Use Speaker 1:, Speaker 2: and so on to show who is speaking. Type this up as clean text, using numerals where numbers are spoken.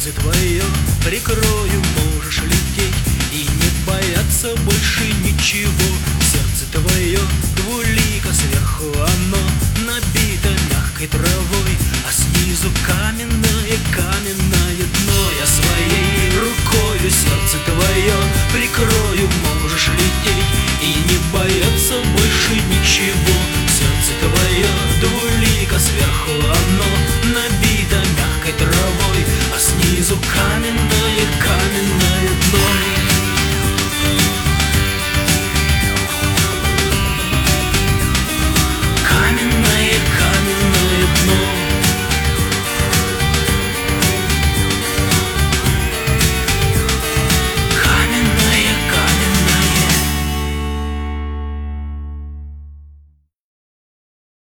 Speaker 1: Сердце твое прикрою, можешь лететь и не бояться больше ничего. Сердце твое двулико, сверху оно набито мягкой травой, а снизу каменное, каменное дно. Я своей рукою сердце твое прикрою, можешь лететь и не бояться больше ничего. Сердце твое двулико, сверху оно набито мягкой травой, а снизу каменное, каменное дно.